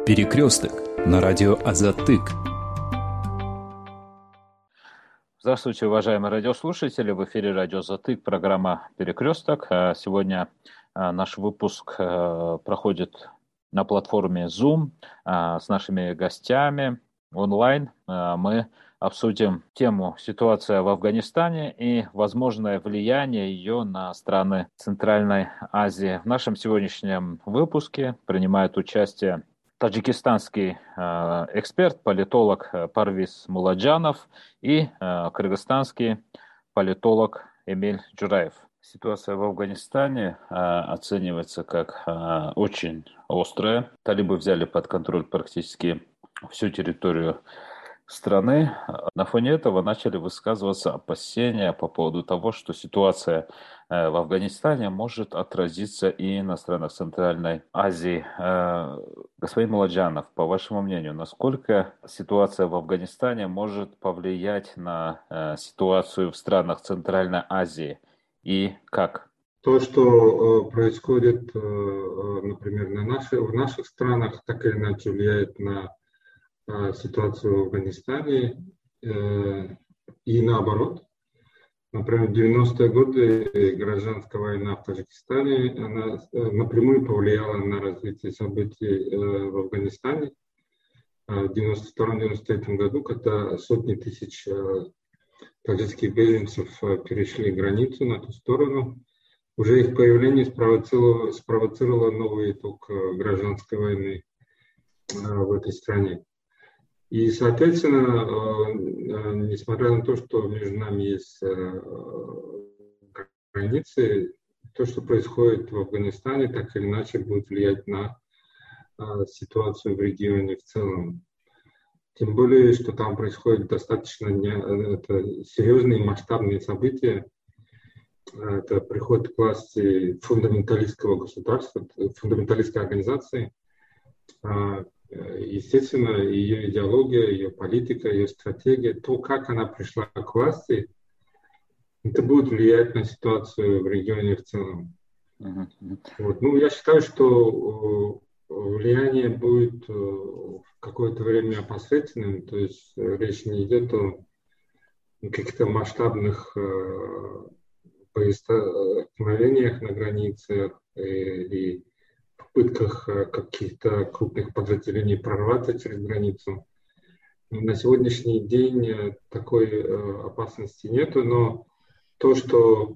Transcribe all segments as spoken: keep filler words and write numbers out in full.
Перекресток на радио Азатык. Здравствуйте, уважаемые радиослушатели. В эфире радио Азатык, программа «Перекресток». Сегодня наш выпуск проходит на платформе Zoom с нашими гостями онлайн. Мы обсудим тему «Ситуация в Афганистане» и возможное влияние ее на страны Центральной Азии. В нашем сегодняшнем выпуске принимает участие таджикистанский э, эксперт, политолог Парвиз Муладжанов и э, кыргызстанский политолог Эмиль Джураев. Ситуация в Афганистане э, оценивается как э, очень острая. Талибы взяли под контроль практически всю территорию страны. На фоне этого начали высказываться опасения по поводу того, что ситуация в Афганистане может отразиться и на странах Центральной Азии. Господин Муладжанов, по вашему мнению, насколько ситуация в Афганистане может повлиять на ситуацию в странах Центральной Азии и как? То, что происходит, например, на наши, в наших странах, так или иначе влияет на ситуацию в Афганистане э, и наоборот. Например, в девяностые годы гражданская война в Таджикистане она напрямую повлияла на развитие событий э, в Афганистане. В девяносто втором — девяносто третьем году, когда сотни тысяч э, таджикских беженцев перешли границу на ту сторону, уже их появление спровоцировало, спровоцировало новый итог гражданской войны э, в этой стране. И, соответственно, несмотря на то, что между нами есть границы, то, что происходит в Афганистане, так или иначе будет влиять на ситуацию в регионе в целом. Тем более, что там происходят достаточно это серьезные масштабные события. Это приход к власти фундаменталистского государства, фундаменталистской организации. Естественно, ее идеология, ее политика, ее стратегия, то, как она пришла к власти, это будет влиять на ситуацию в регионе в целом. Uh-huh. Вот. Ну, я считаю, что влияние будет в какое-то время опосредственным, то есть речь не идет о каких-то масштабных столкновениях на границах и попытках каких-то крупных подразделений прорваться через границу. На сегодняшний день такой опасности нету, но то, что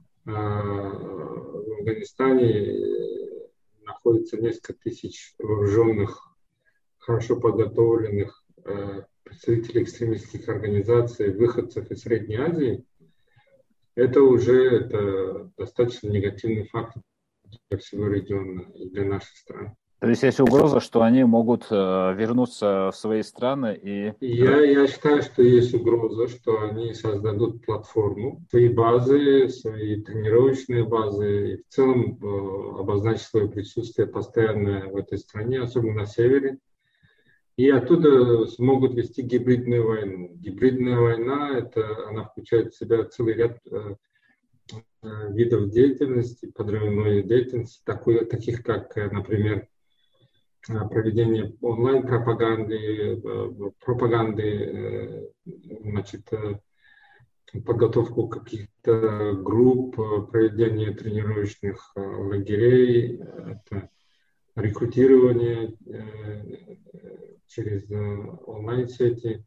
в Афганистане находится несколько тысяч вооруженных, хорошо подготовленных представителей экстремистских организаций, выходцев из Средней Азии, это уже это достаточно негативный факт для всего региона и для нашей страны. То есть есть угроза, что они могут э, вернуться в свои страны и... Я, я считаю, что есть угроза, что они создадут платформу, свои базы, свои тренировочные базы, и в целом э, обозначить свое присутствие постоянное в этой стране, особенно на севере. И оттуда смогут вести гибридную войну. Гибридная война, это, она включает в себя целый ряд э, видов деятельности, подрывной деятельности, такой, таких как, например, проведение онлайн-пропаганды, пропаганды, значит, подготовку каких-то групп, проведение тренировочных лагерей, это рекрутирование через онлайн-сети,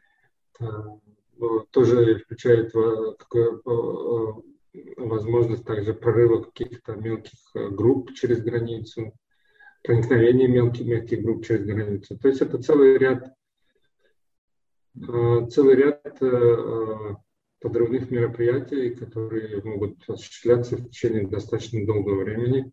тоже включает возможность также прорыва каких-то мелких групп через границу, проникновение мелких, мелких групп через границу. То есть это целый ряд, целый ряд подрывных мероприятий, которые могут осуществляться в течение достаточно долгого времени.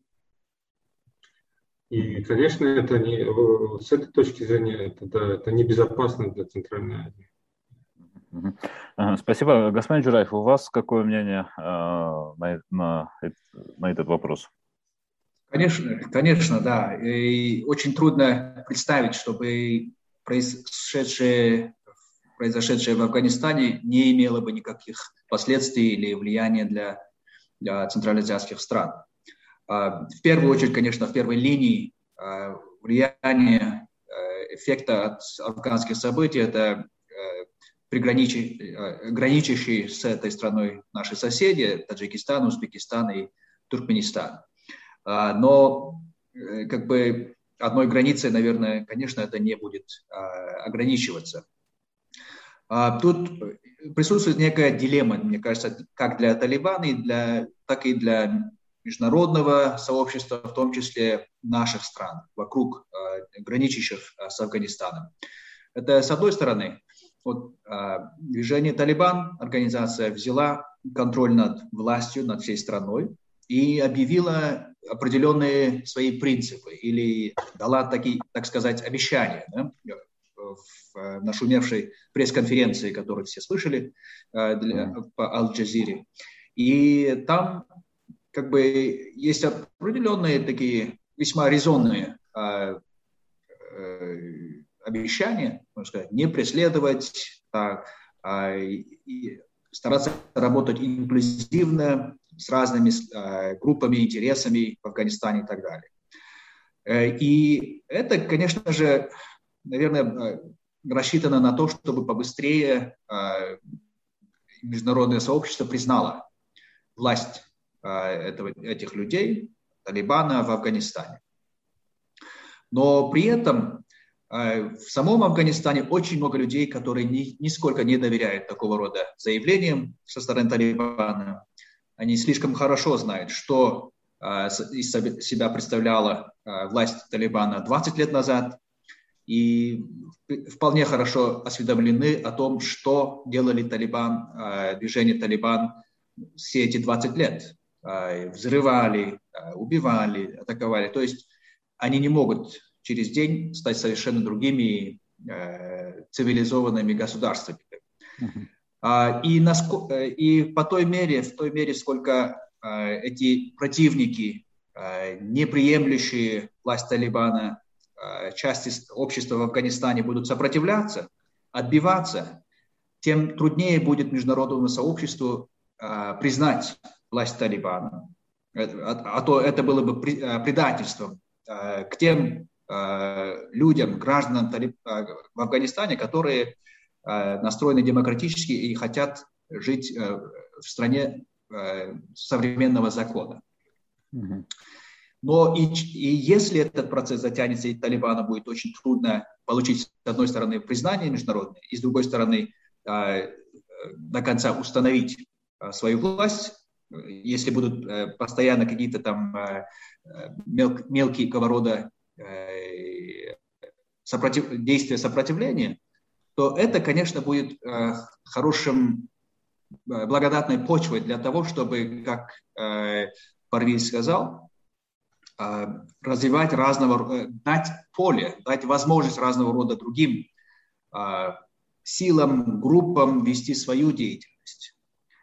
И, конечно, это не, с этой точки зрения это, да, это небезопасно для Центральной Азии. Спасибо. Господин Джураев, у вас какое мнение э, на, на, на этот вопрос? Конечно, конечно, да. И очень трудно представить, чтобы произошедшее, произошедшее в Афганистане не имело бы никаких последствий или влияния для, для центральноазиатских стран. В первую очередь, конечно, в первой линии влияние эффекта от афганских событий, это граничащие с этой страной наши соседи, Таджикистан, Узбекистан и Туркменистан. Но как бы одной границей, наверное, конечно, это не будет ограничиваться. Тут присутствует некая дилемма, мне кажется, как для Талибана, и для, так и для международного сообщества, в том числе наших стран, вокруг граничащих с Афганистаном. Это, с одной стороны, вот, движение Талибан, организация, взяла контроль над властью, над всей страной и объявила определенные свои принципы или дала такие, так сказать, обещания, да, в нашумевшей пресс-конференции, которую все слышали для, по Аль-Джазире. И там как бы есть определенные такие весьма резонные э, э, обещания, можно сказать, не преследовать, а, а, и стараться работать инклюзивно с разными а, группами, интересами в Афганистане и так далее. И это, конечно же, наверное, рассчитано на то, чтобы побыстрее а, международное сообщество признало власть а, этого, этих людей, Талибана в Афганистане. Но при этом в самом Афганистане очень много людей, которые ни, нисколько не доверяют такого рода заявлениям со стороны Талибана. Они слишком хорошо знают, что э, из себя представляла э, власть Талибана двадцать лет назад, и вполне хорошо осведомлены о том, что делали Талибан, э, движение Талибан все эти двадцать лет. Э, взрывали, э, убивали, атаковали. То есть они не могут через день стать совершенно другими э, цивилизованными государствами. Uh-huh. А, и, наско- и по той мере, в той мере, сколько э, эти противники, э, неприемлющие власть Талибана, э, части общества в Афганистане будут сопротивляться, отбиваться, тем труднее будет международному сообществу э, признать власть Талибана. А, а то это было бы предательством э, к тем людям, гражданам в Афганистане, которые настроены демократически и хотят жить в стране современного закона. Mm-hmm. Но и, и если этот процесс затянется, и Талибану будет очень трудно получить, с одной стороны, признание международное, и с другой стороны, до конца установить свою власть, если будут постоянно какие-то там мел, мелкие рода Сопротив... действия сопротивления, то это, конечно, будет э, хорошим, э, благодатной почвой для того, чтобы, как э, Парвиз сказал, э, развивать разного, э, дать поле, дать возможность разного рода другим э, силам, группам вести свою деятельность.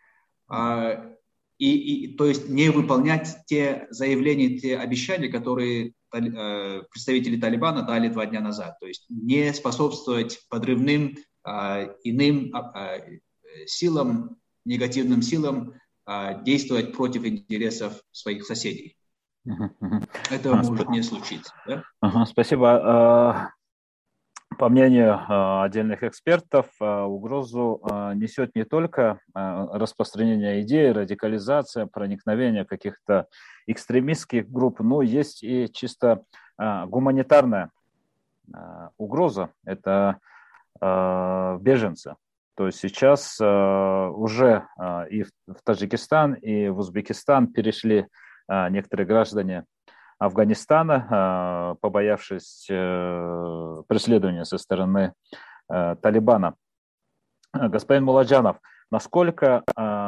Э, и, и, то есть не выполнять те заявления, те обещания, которые представители Талибана дали два дня назад. То есть не способствовать подрывным а, иным а, силам, негативным силам а, действовать против интересов своих соседей. Uh-huh, uh-huh. Этого uh-huh. может не случиться. Да? Uh-huh, спасибо. По мнению отдельных экспертов, угрозу несет не только распространение идей, радикализация, проникновение каких-то экстремистских групп, но есть и чисто гуманитарная угроза. Это беженцы. То есть сейчас уже и в Таджикистан, и в Узбекистан перешли некоторые граждане Афганистана, побоявшись преследования со стороны Талибана. Господин Муладжанов, насколько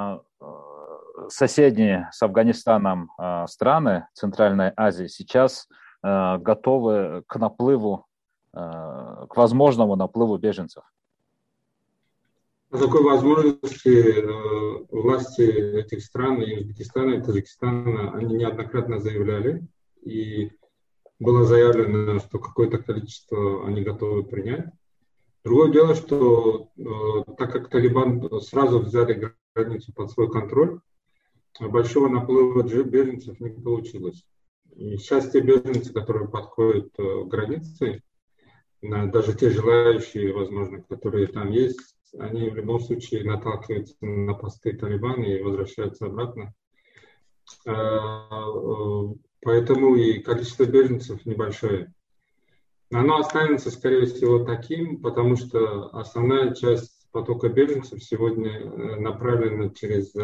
соседние с Афганистаном страны Центральной Азии сейчас готовы к наплыву, к возможному наплыву беженцев? О такой возможности власти этих стран, и Узбекистана, и Таджикистана, они неоднократно заявляли. И было заявлено, что какое-то количество они готовы принять. Другое дело, что э, так как Талибан сразу взяли границу под свой контроль, большого наплыва беженцев не получилось. И сейчас те беженцы, которые подходят э, к границе, даже те желающие, возможно, которые там есть, они в любом случае наталкиваются на посты Талибана и возвращаются обратно. Поэтому и количество беженцев небольшое. Оно останется, скорее всего, таким, потому что основная часть потока беженцев сегодня направлена через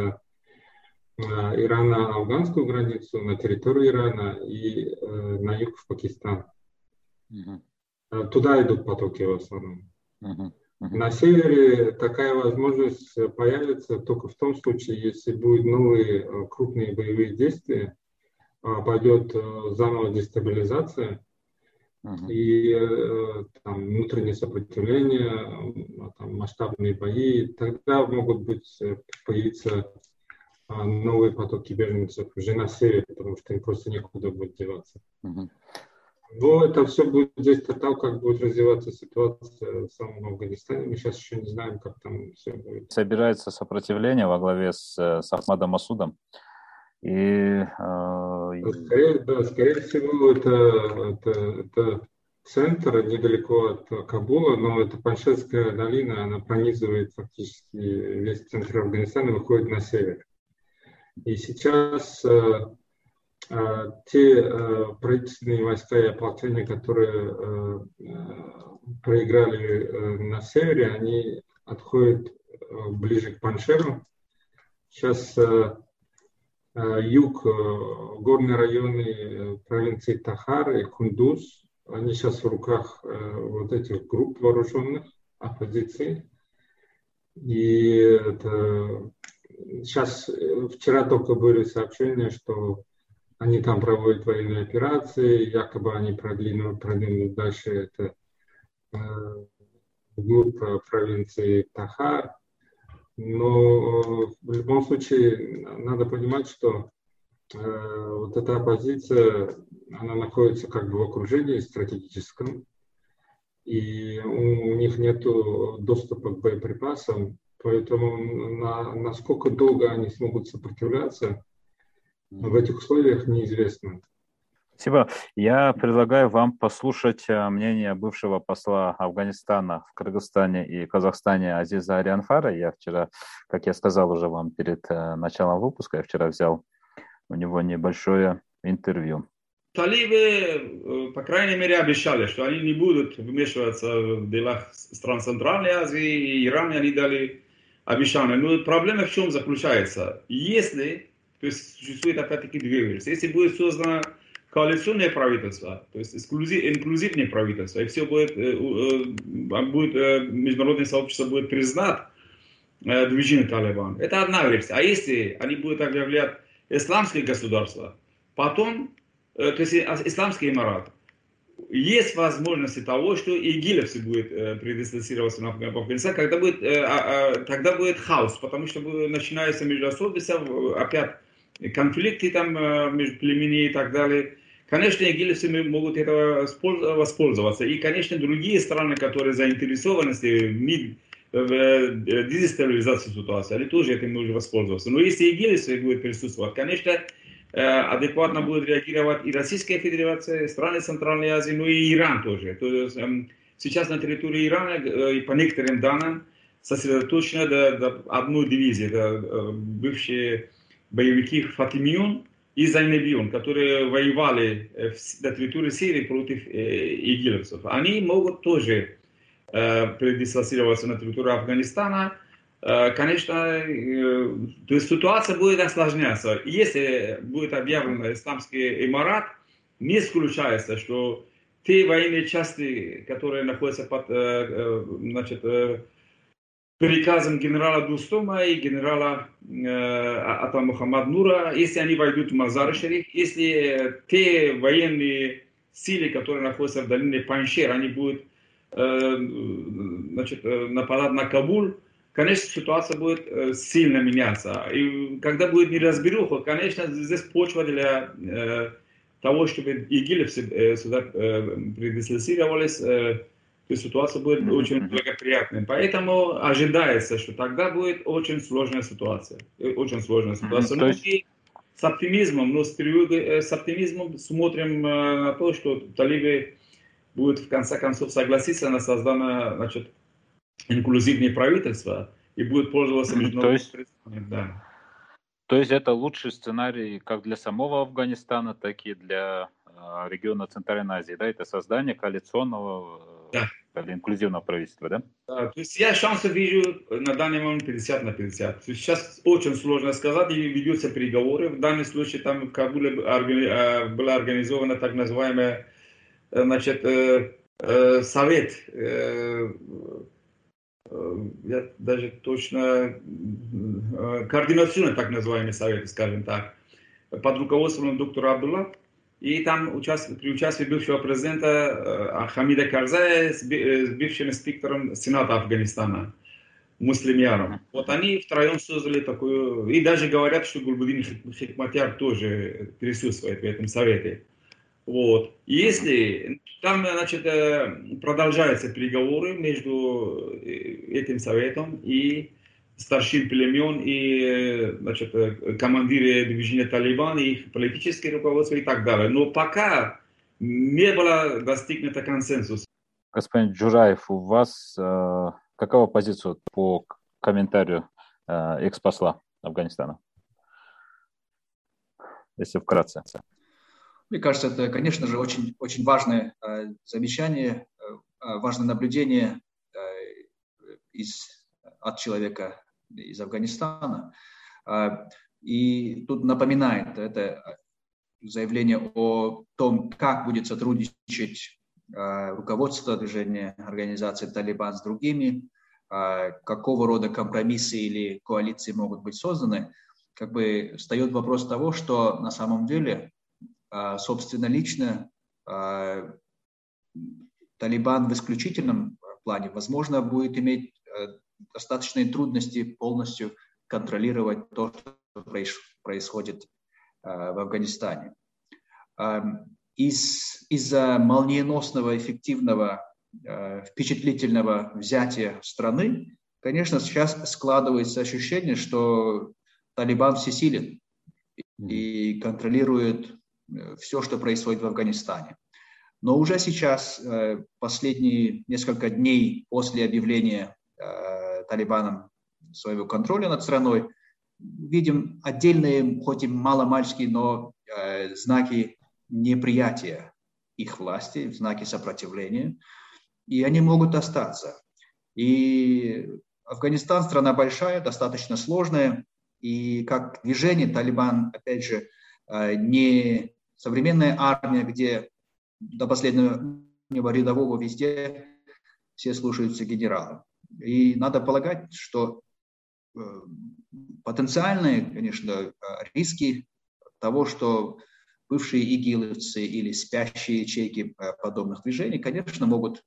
Ирано-афганскую границу, на территорию Ирана и на юг в Пакистан. Uh-huh. Туда идут потоки в основном. Uh-huh. Uh-huh. На севере такая возможность появится только в том случае, если будут новые крупные боевые действия, пойдет заново дестабилизация uh-huh. и там, внутреннее сопротивление, там, масштабные бои. Тогда могут быть, появиться новые потоки беженцев уже на севере, потому что им просто некуда будет деваться. Uh-huh. Но это все будет зависеть от того, как будет развиваться ситуация в самом Афганистане. Мы сейчас еще не знаем, как там все будет. Собирается сопротивление во главе с, с Ахмадом Масудом. И, э... скорее, да, скорее всего, это, это, это центр недалеко от Кабула, но это Паншерская долина, она пронизывает фактически весь центр Афганистана и выходит на север. И сейчас э, э, те э, правительственные войска и ополчения, которые э, э, проиграли э, на севере, они отходят э, ближе к Паншеру. Сейчас э, э, юг, э, горные районы провинции Тахар и Кундуз, они сейчас в руках э, вот этих групп вооруженных оппозиции. И это... Сейчас, вчера только были сообщения, что они там проводят военные операции, якобы они продвинут, продвинут дальше это э, вглубь провинции Тахар. Но в любом случае надо понимать, что э, вот эта оппозиция, она находится как бы в окружении стратегическом, и у них нет доступа к боеприпасам. Поэтому на, насколько долго они смогут сопротивляться в этих условиях, неизвестно. Спасибо. Я предлагаю вам послушать мнение бывшего посла Афганистана в Кыргызстане и Казахстане Азиза Арианфара. Я вчера, как я сказал уже вам перед началом выпуска, я вчера взял у него небольшое интервью. Талибы, по крайней мере, обещали, что они не будут вмешиваться в дела стран Центральной Азии и Ирана, они дали обещание. Но проблема в чем заключается? Если, то есть существует опять-таки две версии, если будет создано коалиционное правительство, то есть инклюзивное правительство, и все будет, будет международное сообщество будет признать движение Талибан, это одна версия. А если они будут объявлять исламское государство, потом, то есть исламский эмират, есть возможность того, что игилевцы будет предислоцироваться на Афганистан, когда будет, тогда будет хаос, потому что начинаются междоусобицы, опять конфликты там между племенами и так далее. Конечно, игилевцы могут этого воспользоваться. И, конечно, другие страны, которые заинтересованы в дестабилизации ситуации, они тоже этим могут воспользоваться. Но если игилевцы будут присутствовать, конечно, адекватно будет реагировать и Российская Федерация, и страны Центральной Азии, ну и Иран тоже. То есть, сейчас на территории Ирана, по некоторым данным, сосредоточено до, до одной дивизии, это бывшие боевики Фатимион и Зайнабион, которые воевали на территории Сирии против игилевцев. Они могут тоже предислоцироваться на территорию Афганистана. Конечно, то есть ситуация будет осложняться. Если будет объявлен исламский эмират, не исключается, что те военные части, которые находятся под, значит, приказом генерала Дустома и генерала Ата Мухаммад Нура, если они войдут в Мазар-Шариф, если те военные силы, которые находятся в долине Паншер, они будут, значит, нападать на Кабул, конечно, ситуация будет сильно меняться. И когда будет неразберуха, конечно, здесь почва для э, того, чтобы игилевцы сюда э, предислоцировались, э, то ситуация будет mm-hmm. очень благоприятной. Поэтому ожидается, что тогда будет очень сложная ситуация. Очень сложная ситуация. Mm-hmm. Но и с оптимизмом, но с, с оптимизмом смотрим на то, что талибы будет в конце концов согласиться на создание, значит, инклюзивное правительство и будет пользоваться международным средствами. Да. То есть это лучший сценарий как для самого Афганистана, так и для э, региона Центральной Азии, да? Это создание коалиционного да. или инклюзивного правительства, да? Да, то есть я шансы вижу на данный момент пятьдесят на пятьдесят. То есть сейчас очень сложно сказать, и ведутся переговоры. В данном случае там в Кабуле была организована так называемая, значит, совет, я даже точно, координационный так называемый совет, скажем так, под руководством доктора Абдулла. И там участие, при участии бывшего президента Хамида Карзая с бывшим спикером Сената Афганистана, Муслимяром. Вот они втроем создали такую... И даже говорят, что Гульбудин Хикматяр тоже присутствует в этом совете. Вот. Если там, значит, продолжаются переговоры между этим советом и старшин племен, и, значит, командиры движения Талибан, и их политическое руководство и так далее. Но пока не было достигнуто консенсуса. Господин Джураев, у вас э, какова позиция по комментарию э, экс-посла Афганистана? Если вкратце. Мне кажется, это, конечно же, очень, очень важное э, замечание, э, важное наблюдение э, из, от человека из Афганистана. Э, и тут напоминает это заявление о том, как будет сотрудничать э, руководство движения организации Талибан с другими, э, какого рода компромиссы или коалиции могут быть созданы. Как бы встает вопрос того, что на самом деле собственно, лично Талибан в исключительном плане, возможно, будет иметь достаточные трудности полностью контролировать то, что происходит в Афганистане. Из, из-за молниеносного, эффективного, впечатлительного взятия страны, конечно, сейчас складывается ощущение, что Талибан всесилен и контролирует все, что происходит в Афганистане. Но уже сейчас, последние несколько дней после объявления Талибаном своего контроля над страной, видим отдельные, хоть и маломальские, но знаки неприятия их власти, знаки сопротивления, и они могут остаться. И Афганистан страна большая, достаточно сложная, и как движение Талибан, опять же, не современная армия, где до последнего рядового везде все слушаются генерала. И надо полагать, что потенциальные, конечно, риски того, что бывшие игиловцы или спящие ячейки подобных движений, конечно, могут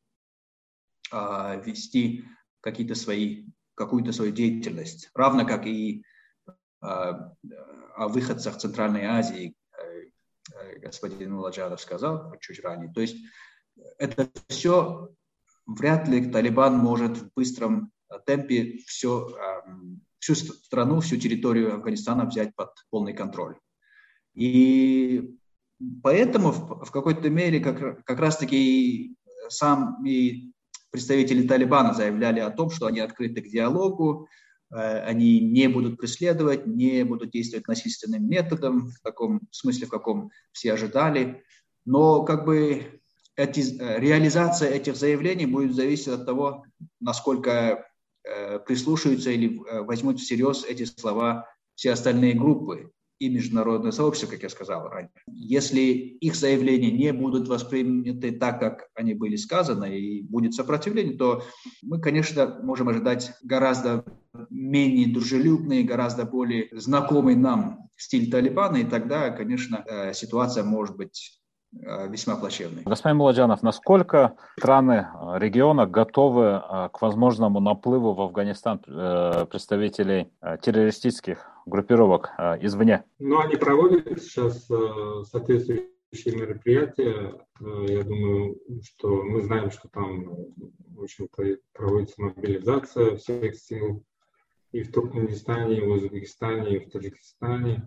вести какие-то свои, какую-то свою деятельность, равно как и о выходцах Центральной Азии, господин Муладжанов сказал чуть ранее. То есть это все вряд ли Талибан может в быстром темпе все, всю страну, всю территорию Афганистана взять под полный контроль. И поэтому в, в какой-то мере как, как раз-таки сами представители Талибана заявляли о том, что они открыты к диалогу, они не будут преследовать, не будут действовать насильственным методом, в таком смысле, в каком все ожидали. Но как бы эти, реализация этих заявлений будет зависеть от того, насколько э, прислушаются или э, возьмут всерьез эти слова все остальные группы и международное сообщество, как я сказал ранее. Если их заявления не будут восприняты так, как они были сказаны, и будет сопротивление, то мы, конечно, можем ожидать гораздо менее дружелюбный, гораздо более знакомый нам стиль Талибана, и тогда, конечно, ситуация может быть весьма плачевной. Господин Муладжанов, насколько страны региона готовы к возможному наплыву в Афганистан представителей террористических группировок извне? Ну, они проводят сейчас соответствующие мероприятия. Я думаю, что мы знаем, что там, в общем-то, проводится мобилизация всех сил и в Туркменистане, и в Узбекистане, и в Таджикистане.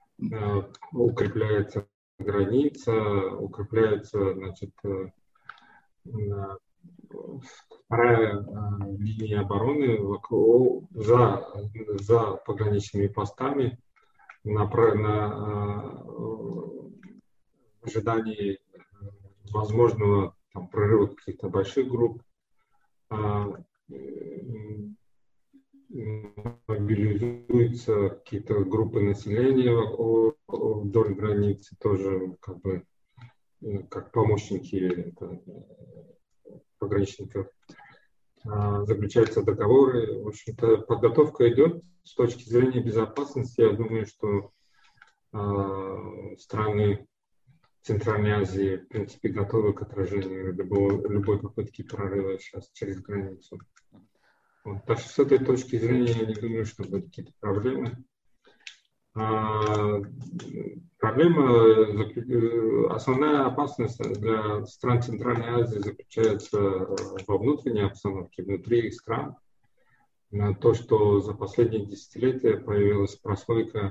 Укрепляется граница, укрепляются, значит, вторая линия обороны за, за пограничными постами на, на в ожидании возможного там, прорыва каких-то больших групп, мобилизуются какие-то группы населения вдоль границы, тоже как бы как помощники пограничников. Заключаются договоры. В общем-то, подготовка идет. С точки зрения безопасности, я думаю, что страны Центральной Азии, в принципе, готовы к отражению любого, любой попытки прорыва сейчас через границу. Вот. Так что с этой точки зрения я не думаю, что будут какие-то проблемы. А, проблема, основная опасность для стран Центральной Азии заключается во внутренней обстановке, внутри их стран. То, что за последние десятилетия появилась прослойка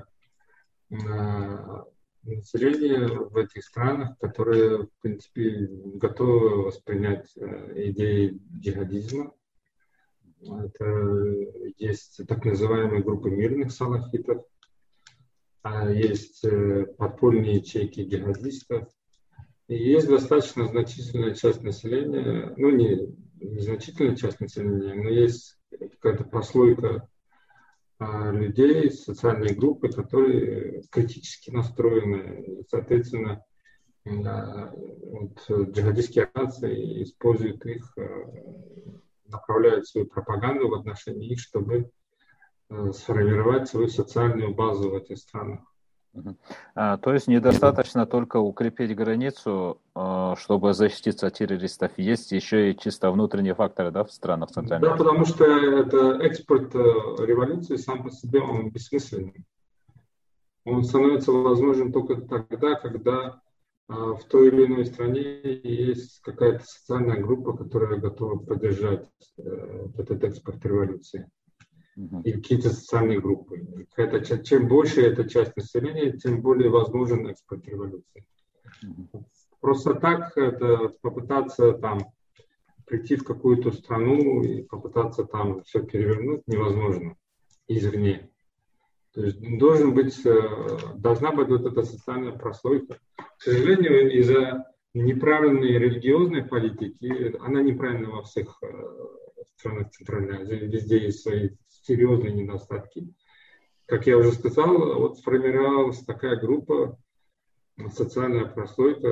населения в этих странах, которые, в принципе, готовы воспринять идеи джихадизма. Это есть так называемые группы мирных салафитов, есть подпольные ячейки джихадистов, и есть достаточно значительная часть населения, ну не незначительная часть населения, но есть какая-то прослойка людей, социальные группы, которые критически настроены, и, соответственно, вот, джихадистские организации используют их, направляют свою пропаганду в отношении их, чтобы сформировать свою социальную базу в этих странах. А, то есть недостаточно только укрепить границу, чтобы защититься от террористов. Есть еще и чисто внутренние факторы, да, в странах Центральной Азии? Да, потому что это экспорт революции сам по себе он бессмысленный. Он становится возможен только тогда, когда в той или иной стране есть какая-то социальная группа, которая готова поддержать этот экспорт революции. И какие-то социальные группы. Это, чем больше эта часть населения, тем более возможен экспорт революции. Uh-huh. Просто так это попытаться там прийти в какую-то страну и попытаться там все перевернуть невозможно извне. То есть должен быть, должна быть вот эта социальная прослойка. К сожалению, из-за неправильной религиозной политики, она неправильна во всех странах Центральной Азии, везде есть свои серьезные недостатки. Как я уже сказал, вот сформировалась такая группа, социальная прослойка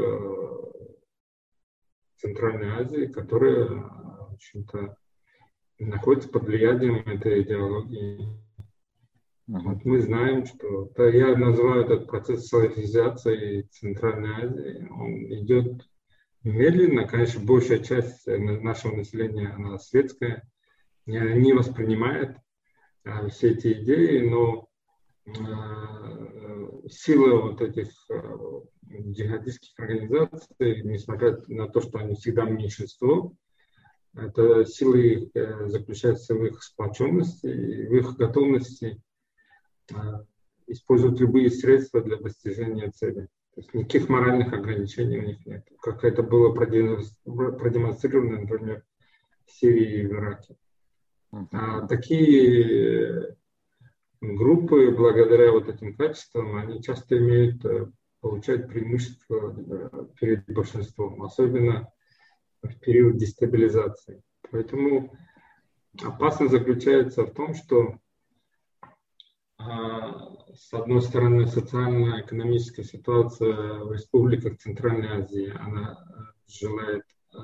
Центральной Азии, которая, в общем-то, находится под влиянием этой идеологии. Вот мы знаем, что да, я называю этот процесс салафизации Центральной Азии. Он идет медленно, конечно, большая часть нашего населения, она светская, не воспринимает а, все эти идеи, но а, сила вот этих а, джихадистских организаций, несмотря на то, что они всегда меньшинство, это сила их а, заключается в их сплоченности, в их готовности а, использовать любые средства для достижения цели. То есть никаких моральных ограничений у них нет. Как это было продемонстрировано, например, в Сирии и в Ираке. А такие группы, благодаря вот этим качествам, они часто имеют, получают преимущество перед большинством, особенно в период дестабилизации. Поэтому опасность заключается в том, что с одной стороны, социально-экономическая ситуация в республиках Центральной Азии, она желает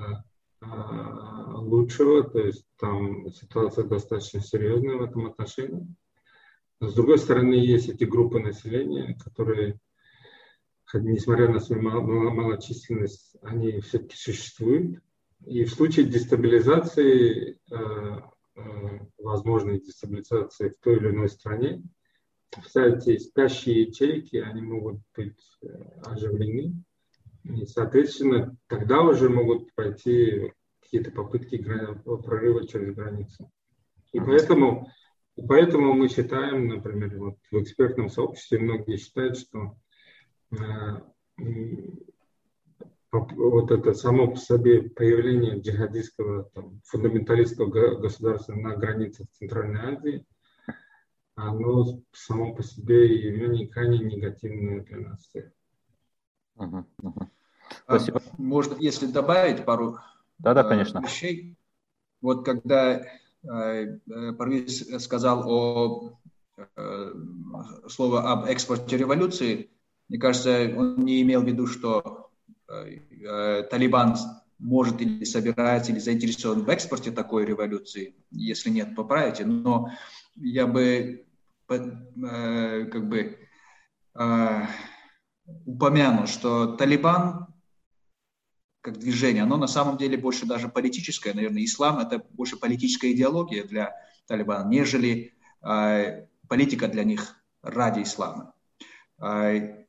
лучшего, то есть там ситуация достаточно серьезная в этом отношении. С другой стороны, есть эти группы населения, которые, несмотря на свою малочисленность, они все-таки существуют. И в случае дестабилизации, возможной дестабилизации в той или иной стране, все эти спящие ячейки, они могут быть оживлены. И, соответственно, тогда уже могут пойти какие-то попытки прорыва через границу. И поэтому, и поэтому мы считаем, например, вот в экспертном сообществе многие считают, что э, вот это само по себе появление джихадистского, там, фундаменталистского государства на границах Центральной Азии, оно само по себе явление крайне негативное для нас всех. Угу, угу. Спасибо. Может, если добавить пару да, да, конечно. вещей. Вот когда э, Парвиз сказал о э, слово об экспорте революции, мне кажется, он не имел в виду, что э, э, Талибан может или собирается, или заинтересован в экспорте такой революции. Если нет, поправите. Но я бы э, как бы э, упомянул, что Талибан как движение, оно на самом деле больше даже политическое, наверное, ислам это больше политическая идеология для Талибана, нежели э, политика для них ради ислама. Э,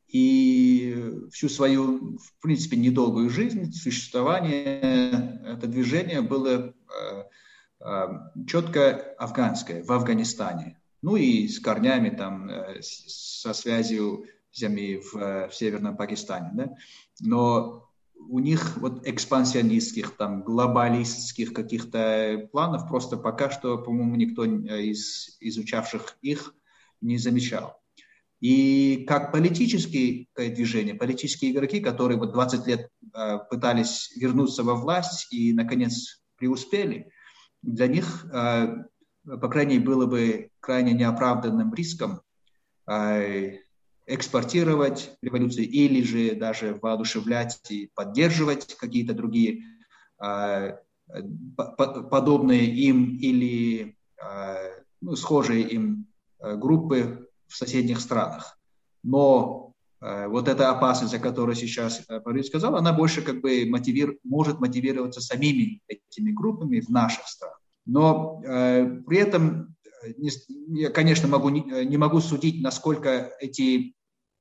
и всю свою, в принципе, недолгую жизнь, существование, это движение было э, э, четко афганское, в Афганистане. Ну и с корнями там, э, со связью с землей в, в Северном Пакистане. Да? Но у них вот экспансионистских, там, глобалистских каких-то планов просто пока что, по-моему, никто из изучавших их не замечал. И как политические движения, политические игроки, которые вот двадцать лет э, пытались вернуться во власть и, наконец, преуспели, для них, э, по крайней мере, было бы крайне неоправданным риском э, экспортировать революцию или же даже воодушевлять и поддерживать какие-то другие э, подобные им или э, ну, схожие им э, группы в соседних странах. Но э, вот эта опасность, о которой сейчас Парвиз сказал, она больше как бы мотивир, может мотивироваться самими этими группами в наших странах. Но э, при этом не, я, конечно, могу, не, не могу судить, насколько эти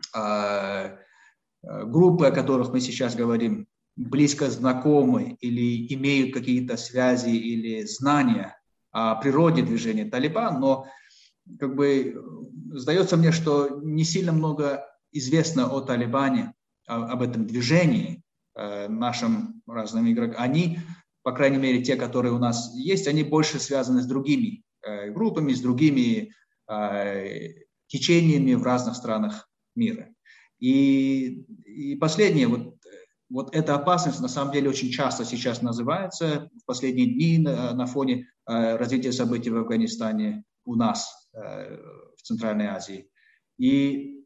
э, группы, о которых мы сейчас говорим, близко знакомы или имеют какие-то связи или знания о природе движения Талибан, но как бы сдается мне, что не сильно много известно о Талибане, о, об этом движении э, нашим разным игрокам. Они, по крайней мере, те, которые у нас есть, они больше связаны с другими э, группами, с другими э, течениями в разных странах мира. И, и последнее, вот, вот эта опасность на самом деле очень часто сейчас называется в последние дни на, на фоне э, развития событий в Афганистане у нас, в Центральной Азии. И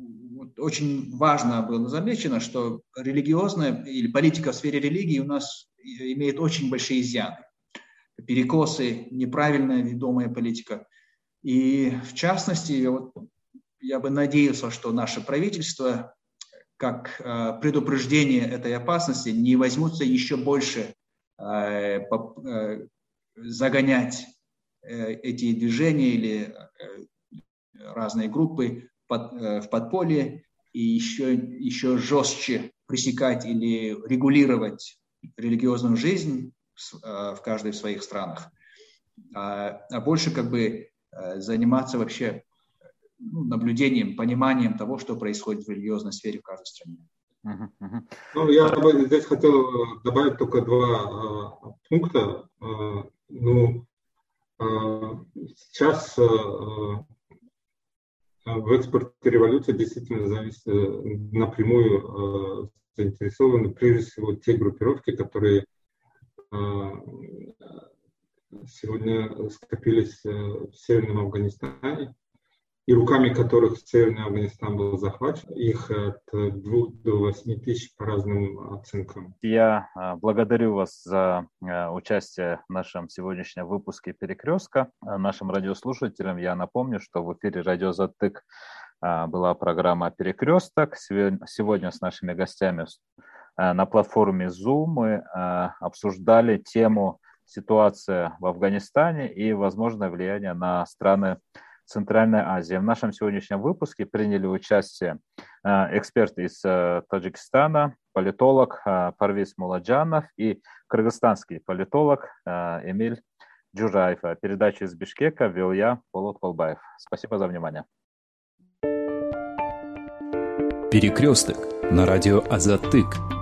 очень важно было замечено, что религиозная или политика в сфере религии у нас имеет очень большие изъяны. Перекосы, неправильная ведомая политика. И в частности, вот, я бы надеялся, что наше правительство, как э, предупреждение этой опасности, не возьмутся еще больше э, по, э, загонять эти движения или разные группы в подполье и еще, еще жестче пресекать или регулировать религиозную жизнь в каждой из своих странах, а больше как бы заниматься вообще наблюдением, пониманием того, что происходит в религиозной сфере в каждой стране. Uh-huh, uh-huh. Ну, я бы здесь хотел добавить только два uh, пункта. Uh, ну, Сейчас в экспорте революции действительно зависит напрямую заинтересованы прежде всего те группировки, которые сегодня скопились в Северном Афганистане и руками которых Северный Афганистан был захвачен. Их от двух до восьми тысяч по разным оценкам. Я благодарю вас за участие в нашем сегодняшнем выпуске «Перекрестка». Нашим радиослушателям я напомню, что в эфире «Радио Затык» была программа «Перекресток». Сегодня с нашими гостями на платформе Zoom мы обсуждали тему «Ситуация в Афганистане и возможное влияние на страны Центральной Азии». В нашем сегодняшнем выпуске приняли участие эксперты из Таджикистана, политолог Парвиз Муладжанов и кыргызстанский политолог Эмиль Джужаев. Передачу из Бишкека вел я, Полот Колбаев. Спасибо за внимание. Перекресток на радио Азатык.